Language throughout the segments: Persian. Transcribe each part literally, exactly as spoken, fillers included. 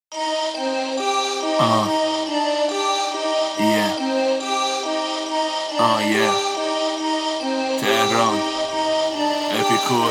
Uh, yeah. Uh, yeah. تهران اپیکور.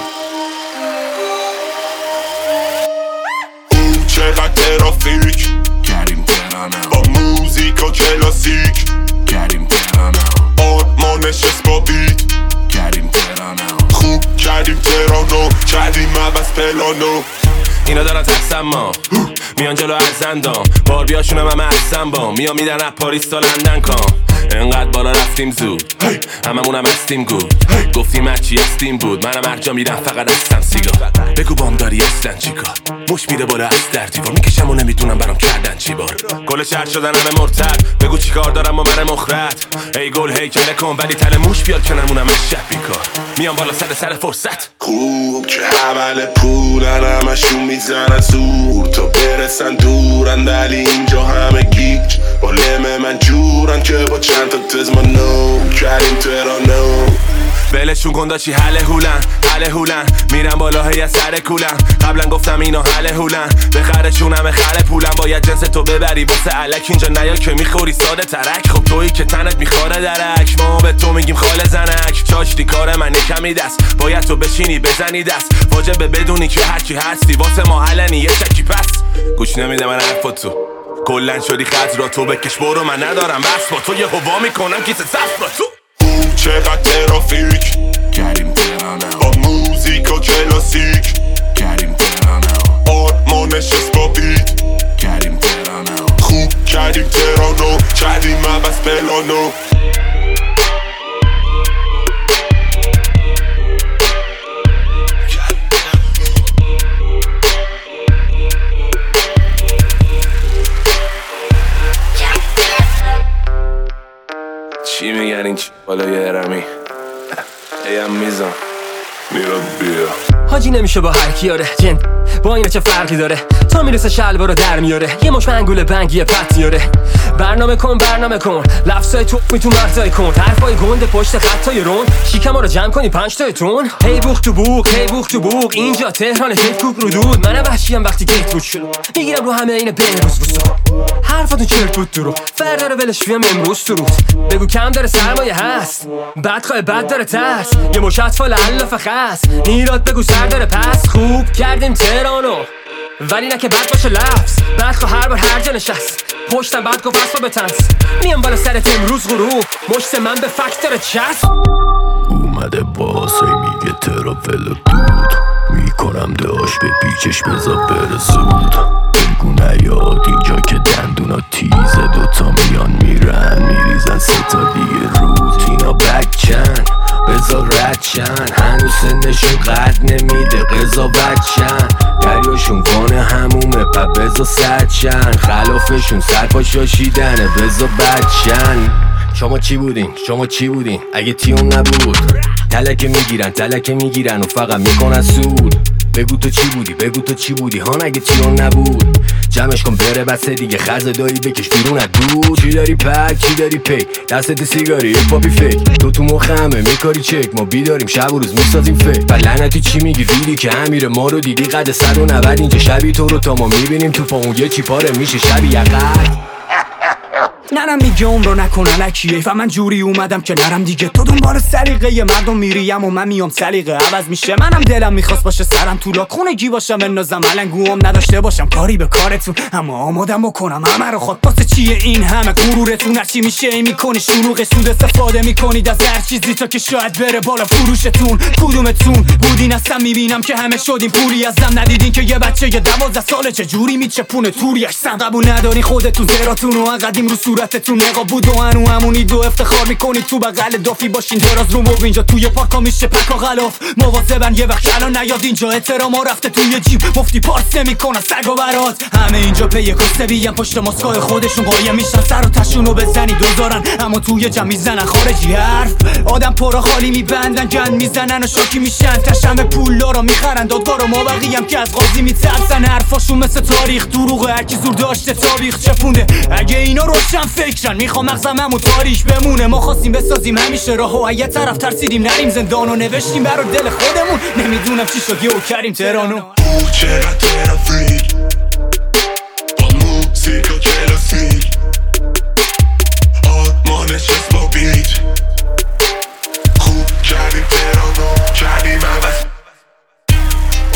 چقدر ترافیک کریم تهرانم با موزیک و کلاسیک. کریم تهرانم آرمانش با بیت. کریم تهرانم خوب کردیم تهرانو، کردیم عوض پلانو. اینا دارن ترسم ما میان جلو ارزندام بار بیاشونم همه ارسم با میان میدن رپ پاریس تا لندن کام. انقدر بالا رفتیم زود هممونم هستیم گود گفتیم هرچی هستیم بود. منم هر جا میرم فقط هستم سیگار. بگو بام داری هستن چیکار مش میره بالا از در دیوار میکشم و نمیدونم برام کردن چی بار. گل شهر شدن همه مرتد بگو چیکار دارم با من مخرت. ای گل هی کله کن ولی تل موش بیاد که نمونم از شب بیکار. میان بالا سر سر فرصت خوب که حول پولن همشون میزنن زور تا برسن دورن ولی اینجا همه گیج با لم من جورن که با چند تا تزمانو کریم تهرانو. ولشون کن داشی حله هولن حله هولن میرم بالا هی از سر کولن. قبلا گفتم اینا حله هولن بخرشون همه خله پولن. باید جنس تو ببری واسه علک اینجا نیا که میخوری ساده ترک. خب تویی که تنت میخوره درک ما به تو میگیم خاله زنک. چاشتی کار من کمی دست باید تو بشینی بزنی دست. واجبه بدونی که هرچی هستی واسه ما حلنی یه شکی پس. گوش نمیده من حرفات تو کلن شدی خط را تو بکش برو من ندارم بس با تو یه هوا میکنم کیسه سفت را تو. چقدر ترافیک کریم تهرانم با موزیک و کلاسیک. کریم تهرانم آرمانش با بیت. کریم تهرانم خوب کردیم تهرانو، کردیم عوض پلانو. چی میگن این چی بالای هرمی ایم میزان میراد بیا حاجی نمیشه با هر کیاره جن با اینا چه فرقی داره. تا میرسه شلوارو در میاره یه مش منگول بنگی پت میاره. برنامه کن برنامه کن لفظای تو می تو مرزای کن. حرفای گنده پشت خطای رون شیکم رو جمع کنی پنج تایتون. هی بوخ تو بوق هی بوخ تو بوق اینجا تهران هیت کوک رو دود. منم وحشیم وقتی گیت بود شد میگیرم رو همه این بین روز روز. حرفاتون چرت بود درو فردا رو ولش فیم امروز تو روز. بگو کم داره سرمایه هست بدخواه بد داره ترس یه مشت فال علف خس. نیرات بگو سر داره پس. خوب کردیم تهرانو ولی نه که بد باشه لفظ. بدخواه هر بار هر جا نشست پشتم بد گفت اسبا به تنس. میام بالا سرت امروز غروب مشت من به فکت داره چسب. اومده باسه میگه ترافل دود میکنم داشت به پیچش بزا بره زود. بگو نیاد اینجا که دندونا تیزه دوتا میان میرن میریزن سه تا دیگه روز. اینا بچن بزا ردشن هنوز سنشون قد نمیده قضا بچن. دریاشون وانه همومه پا بزا سرچن خلافشون سرپا شاشیدنه بزا بچن. شما چی بودین؟ شما چی بودین؟ اگه تیون نبود تلکه میگیرن تلکه میگیرن و فقط میکنن سود. بگو تو چی بودی؟ بگو تو چی بودی؟ هان اگه تیون نبود جمعش کن بره بسه دیگه خرز دایی بکش بیرون از دود. چی داری پک؟ چی داری پی؟ دستت سیگاری یک پاپی فیک. تو تو مخمه میکاری چک ما بیداریم شب و روز میسازیم فیک. و لعنتی چی میگی ویدی که امیر ما رو دیدی قد صد و نود اینجا شبی تو رو تا ما میبینیم تو پامون یه چی پاره میشه شبی یقر. نرم میگه عمرو نکن الکیه و من جوری اومدم که نرم دیگه. تو دنبال سلیقه مردم میریم و من میام سلیقه عوض میشه. منم دلم میخواست باشه سرم تو لاک خونگی باشم بنازم ملنگوام نداشته باشم کاری به کارتون اما آمادم بکنم همه رو خود. واسه چیه این همه غرورتون هرچی میشه ای میکنی شلوغ سود استفاده میکنید از هر چیزی تا که شاید بره بالا فروشتون. کدومتون بودین اصلا میبینم که همه شدین پولی ازم ندیدین که یه بچه یه دوازده ساله چه جوری میچپونه توریش سن. قبول نداری خودتون زراتون و قدیم رو صورتتون نقاب بود و هنو همونید و افتخار میکنید تو بغل دافی باشین دراز رو موب. اینجا توی پارکا میشه پکا غلاف مواظبن یه وقت کلان نیاد اینجا. احترام ها رفته توی جیب مفتی پارس نمیکنن سگ و برات. همه اینجا پی کسته بیان پشت ماسکای خودشون قایم میشن سر و تشونو بزنی دوزارن اما توی جمع میزنن خارجی حرف. آدم پرا خالی میبندن گند میزنن و شاکی میشن تشم پولارا میخرن دادگارا ما بقیم که از قاضی میترسن. حرفاشون مثل تاریخ دروغه هرکی زور داشته تاریخ چپونده. اگه اینا روشن فکرن میخوام مغزم همون تاریخ بمونه. ما خواستیم بسازیم همیشه راه و یه طرف ترسیدیم نریم زندان و نوشتیم برا دل خودمون. نمیدونم چی شد یهو کریم تهرانو. چقدر ترافیک با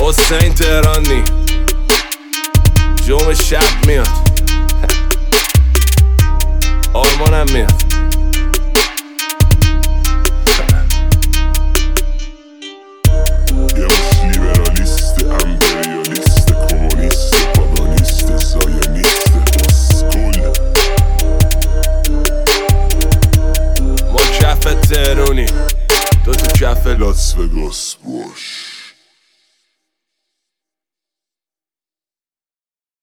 حسین تهرانی جمعه شب میاد آرمانم میاد یه مش لیبرالیست امپریالیست کمونیست پاگانیست زاینیست اسکول ما کف تهرونی تو تو کف لاس وگاس باش